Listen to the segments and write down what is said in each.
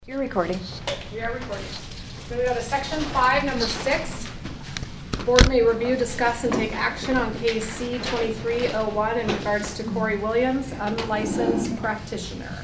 You're recording. We are recording. So we go to section 5, number 6. Board may review, discuss, and take action on case C-2301 in regards to Corey Williams, unlicensed practitioner.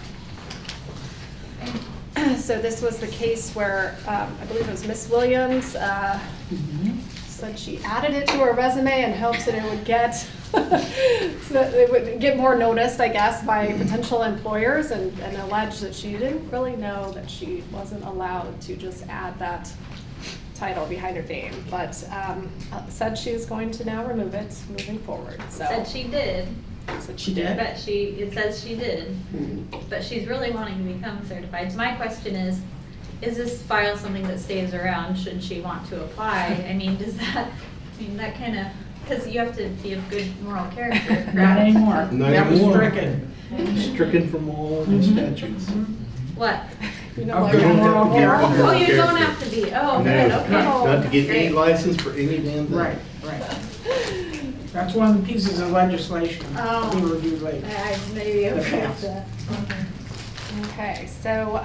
So this was the case where I believe it was Miss Williams said she added it to her resume in hopes that it would get so that it would get more noticed, I guess, by potential employers, and alleged that she didn't really know that she wasn't allowed to just add that title behind her name, but said she was going to now remove it moving forward. So Said she did. Said She did? But it says she did. But she's really wanting to become certified. So my question is this file something that stays around should she want to apply? I mean, that kind of, because you have to be of good moral character. Not anymore. Not That was anymore. stricken. Stricken from all the statutes. What? you know, Of like, good don't moral have to be character. Oh, you character. don't have to be. Oh, No, good, okay. Not to get any Great. license for any damn thing. Right. That's one of the pieces of legislation Oh. we reviewed later. I maybe The approved past. that. okay, so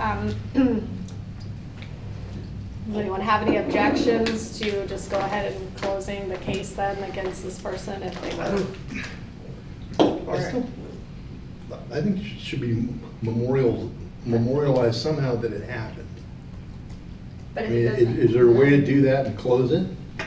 does anyone have any objections to just go ahead and closing the case then against this person if they were? I think it should be memorialized somehow that it happened. But I if mean, it doesn't. is there a way to do that and close it?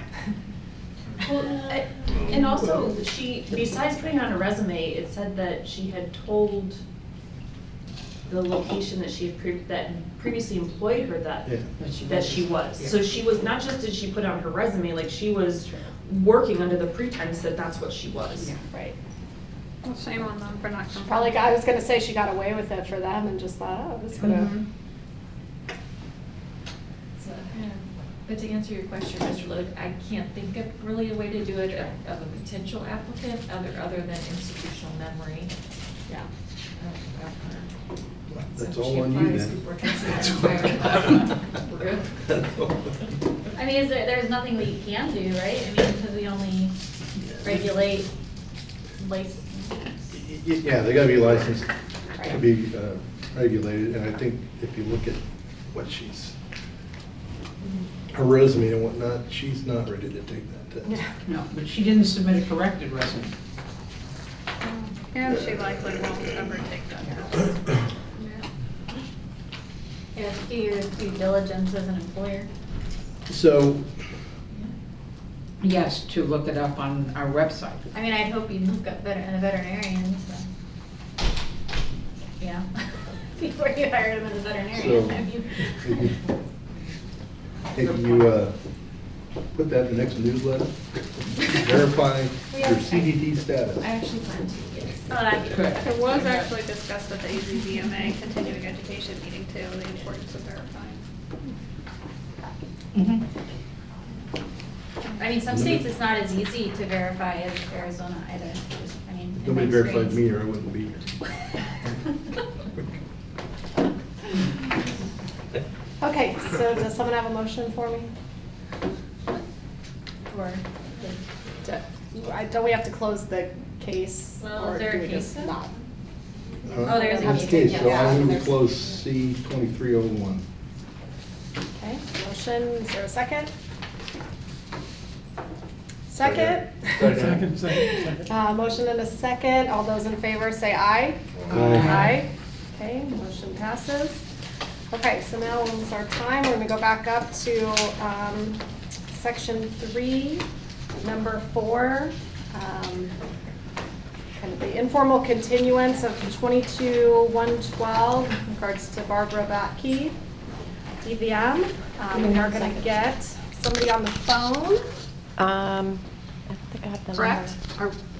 And also, she, besides putting on a resume, it said that she had told the location that she had that previously employed her that she was. So she was, not just did she put on her resume, like she was working under the pretense that that's what she was. Right. Well, shame on them for not coming. Probably, I was gonna say she got away with it for them and just thought, oh, this gonna. Mhm. So, but to answer your question, Mr. Luke, I can't think of really a way to do it of a potential applicant other than institutional memory. Yeah. That's So all she on you applies then. before considering hiring. We're good. I mean, there's nothing we can do, right? I mean, because we only regulate license. Yeah, they gotta be licensed to Right. be regulated, and I think if you look at what her resume and whatnot, she's not ready to take that test. No, but she didn't submit a corrected resume. And she likely won't ever take that test. Yeah, to do your due diligence as an employer. So, Yes, to look it up on our website. I mean, I'd hope you'd look up a veterinarian, so. Yeah, before you hired him as a veterinarian. I mean. Can you put that in the next newsletter? Verify your CDT status. I actually plan to, yes. Oh, that'd be Good. It was actually discussed at the AZBMA continuing education meeting too, the importance of verifying. I mean, some states it's not as easy to verify as Arizona either. I mean, in my Nobody verified experience. me or I wouldn't be here. Okay, so does someone have a motion for me? Or, don't we have to close the case? Well, or is there do a we case just then? not? Oh, there's a That's case, the case, so yeah. I'm going to There's- close C-2301. Okay, motion, is there a second? Second? Motion and a second, all those in favor say aye. Aye. Okay, motion passes. Okay, so now it's our time, we're gonna go back up to section 3, number 4. Kind of the informal continuance of 22-112 in regards to Barbara Batke, DVM. We are gonna get somebody on the phone, Um, correct?